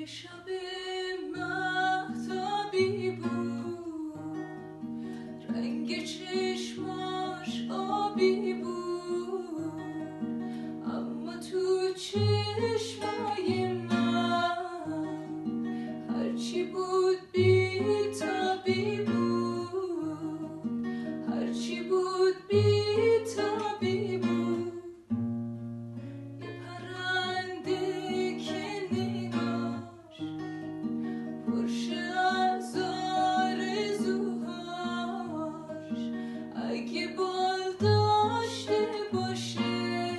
شب مهتابی بود، رنگ چشماش آبی بود، اما تو چشمای من هرچی بود بی‌تابی بود، هرچی بود بی‌تابی بود. یه پرنده که نگاش پرشه از آرزوهاش، اگه بال داشته باشه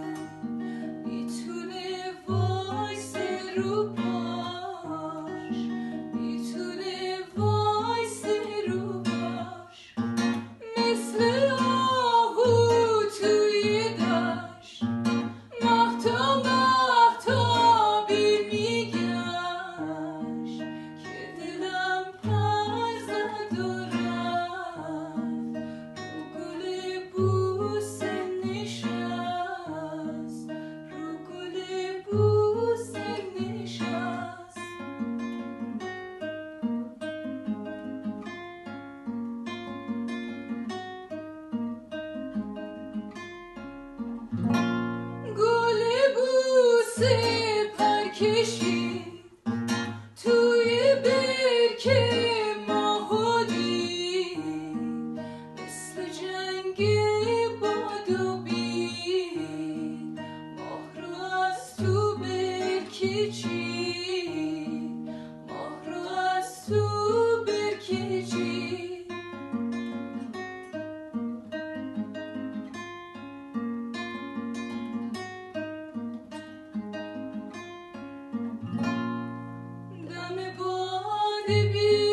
میتونه وایسه رو پاش، میتونه وایسه رو پاش. مثل آهو توی دشت مهتابی میگشت، که دلم پر زد و رفت، رو گل بوسه نشست، رو گل بوسه نشست. گل بوسه پر کشید توی برکه ماهو دید، مثل جنگ باد و بید، ماه رو از تو برکه چید، ماه رو از تو برکه چید. دم باد بی